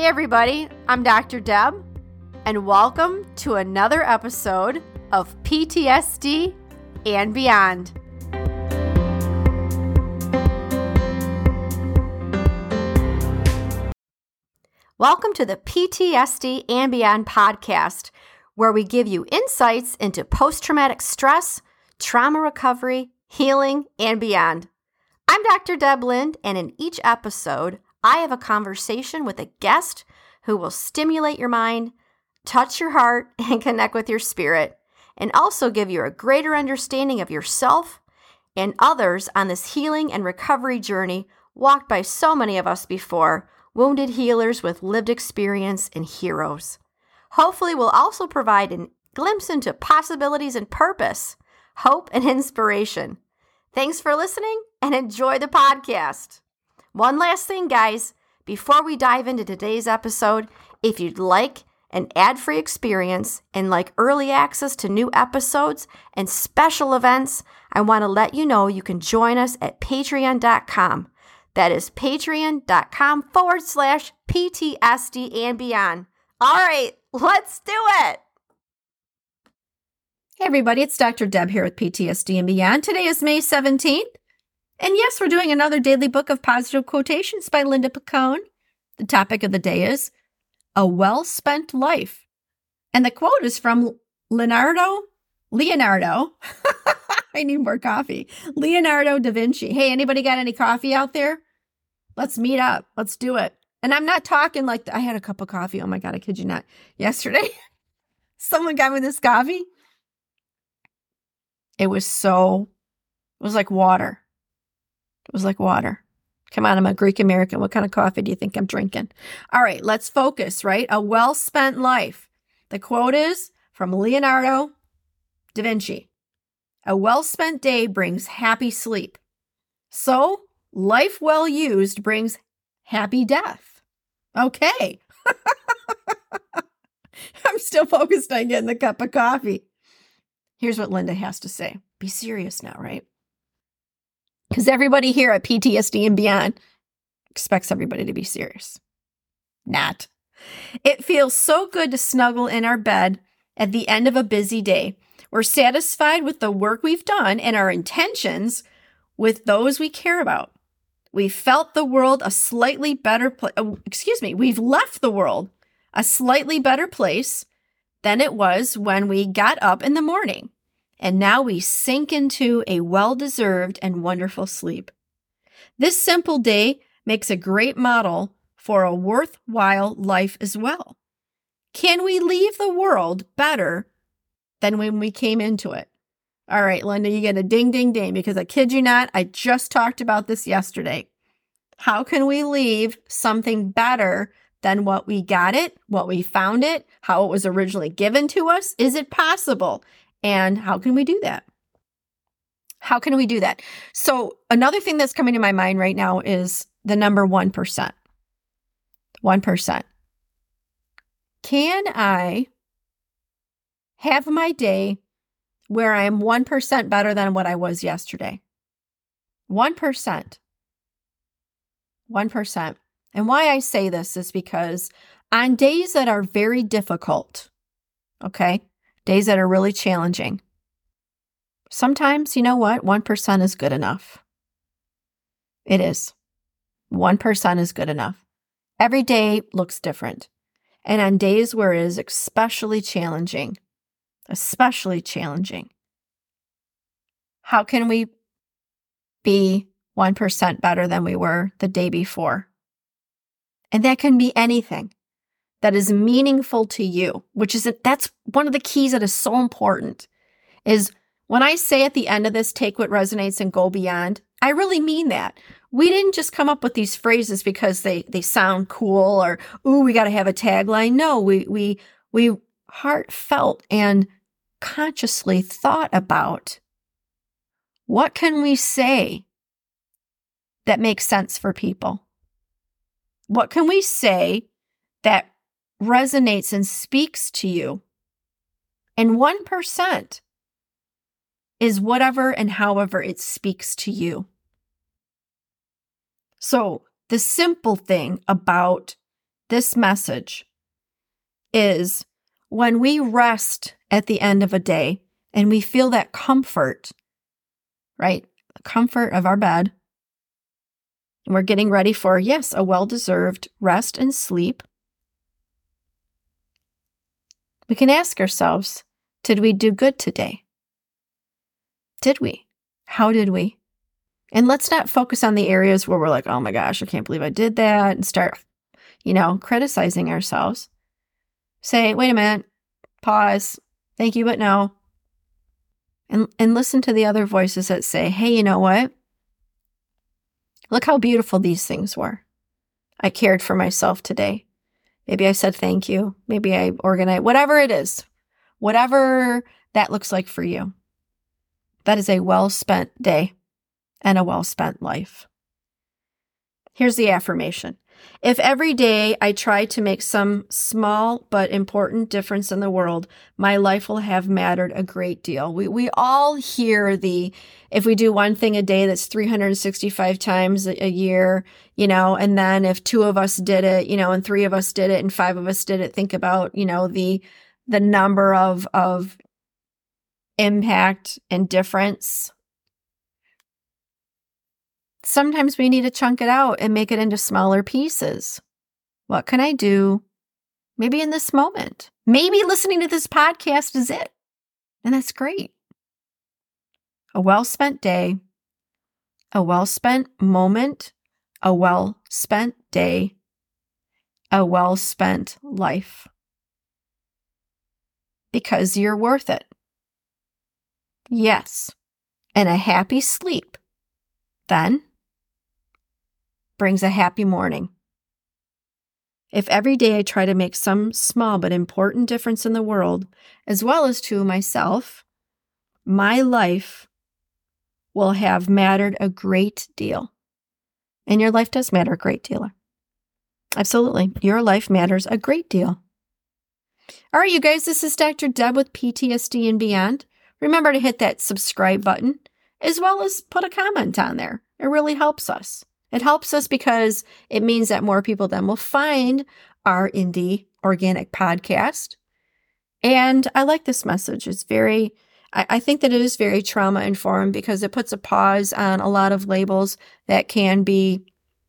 everybody, I'm Dr. Deb, and welcome to another episode of PTSD and Beyond. Welcome to the PTSD and Beyond podcast, where we give you insights into post-traumatic stress, trauma recovery, healing, and beyond. I'm Dr. Deb Lind, and in each episode, I have a conversation with a guest who will stimulate your mind, touch your heart, and connect with your spirit, and also give you a greater understanding of yourself and others on this healing and recovery journey walked by so many of us before, wounded healers with lived experience and heroes. Hopefully, we'll also provide a glimpse into possibilities and purpose, hope, and inspiration. Thanks for listening and enjoy the podcast. One last thing, guys, before we dive into today's episode, if you'd like an ad-free experience and like early access to new episodes and special events, I want to let you know you can join us at patreon.com. That is patreon.com/PTSD and Beyond. All right, let's do it. Hey everybody, it's Dr. Deb here with PTSD and Beyond. Today is May 17th. And yes, we're doing another daily book of positive quotations by Linda Picone. The topic of the day is A Well-Spent Life. And the quote is from Leonardo. I need more coffee. Leonardo da Vinci. Hey, anybody got any coffee out there? Let's meet up. Let's do it. And I'm not talking like, I had a cup of coffee. Oh my God, I kid you not. Yesterday, someone got me this coffee. It was like water. It was like water. Come on, I'm a Greek American. What kind of coffee do you think I'm drinking? All right, let's focus, right? A well-spent life. The quote is from Leonardo da Vinci. A well-spent day brings happy sleep. So, life well used brings happy death. Okay. I'm still focused on getting the cup of coffee. Here's what Linda has to say. Be serious now, right? Because everybody here at PTSD and Beyond expects everybody to be serious. Not. It feels so good to snuggle in our bed at the end of a busy day. We're satisfied with the work we've done and our intentions with those we care about. We've felt the world a slightly better place. We've left the world a slightly better place than it was when we got up in the morning. And now we sink into a well-deserved and wonderful sleep. This simple day makes a great model for a worthwhile life as well. Can we leave the world better than when we came into it? All right, Linda, you get a ding, ding, ding, because I kid you not, I just talked about this yesterday. How can we leave something better than what we got it, what we found it, how it was originally given to us? Is it possible? And how can we do that? How can we do that? So another thing that's coming to my mind right now is the number 1%. 1%. Can I have my day where I am 1% better than what I was yesterday? 1%. 1%. And why I say this is because on days that are very difficult, okay, days that are really challenging, sometimes, you know what? 1% is good enough. It is. 1% is good enough. Every day looks different. And on days where it is especially challenging, how can we be 1% better than we were the day before? And that can be anything that is meaningful to you, that's one of the keys that is so important, is when I say at the end of this, take what resonates and go beyond, I really mean that. We didn't just come up with these phrases because they sound cool or, ooh, we got to have a tagline. No, we heartfelt and consciously thought about what can we say that makes sense for people? What can we say that resonates and speaks to you? And 1% is whatever and however it speaks to you. So the simple thing about this message is when we rest at the end of a day and we feel that comfort, right? The comfort of our bed. And we're getting ready for, yes, a well-deserved rest and sleep. We can ask ourselves, did we do good today? Did we? How did we? And let's not focus on the areas where we're like, oh my gosh, I can't believe I did that, and start, criticizing ourselves. Say, wait a minute, pause, thank you, but no. And listen to the other voices that say, hey, you know what? Look how beautiful these things were. I cared for myself today. Maybe I said thank you. Maybe I organized, whatever it is, whatever that looks like for you. That is a well-spent day and a well-spent life. Here's the affirmation. If every day I try to make some small but important difference in the world, my life will have mattered a great deal. We all hear if we do one thing a day, that's 365 times a year, and then if 2 of us did it, and 3 of us did it and 5 of us did it, think about, the number of impact and difference. Sometimes we need to chunk it out and make it into smaller pieces. What can I do? Maybe in this moment. Maybe listening to this podcast is it. And that's great. A well-spent day, a well-spent moment, a well-spent day, a well-spent life. Because you're worth it. Yes. And a happy sleep then brings a happy morning. If every day I try to make some small but important difference in the world, as well as to myself, my life will have mattered a great deal. And your life does matter a great deal. Absolutely. Your life matters a great deal. All right, you guys, this is Dr. Deb with PTSD and Beyond. Remember to hit that subscribe button, as well as put a comment on there. It really helps us. It helps us because it means that more people then will find our indie organic podcast. And I like this message. I think that it is very trauma informed because it puts a pause on a lot of labels that can be,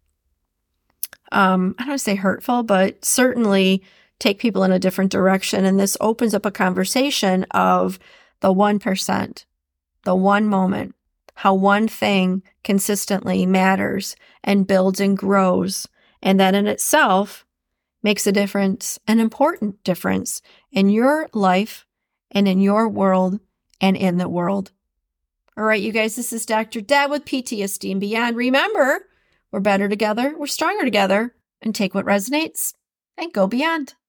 I don't want to say hurtful, but certainly take people in a different direction. And this opens up a conversation of the 1%, the one moment, how one thing consistently matters and builds and grows. And that in itself makes a difference, an important difference in your life and in your world and in the world. All right, you guys, this is Dr. Deb with PTSD and Beyond. Remember, we're better together, we're stronger together, and take what resonates and go beyond.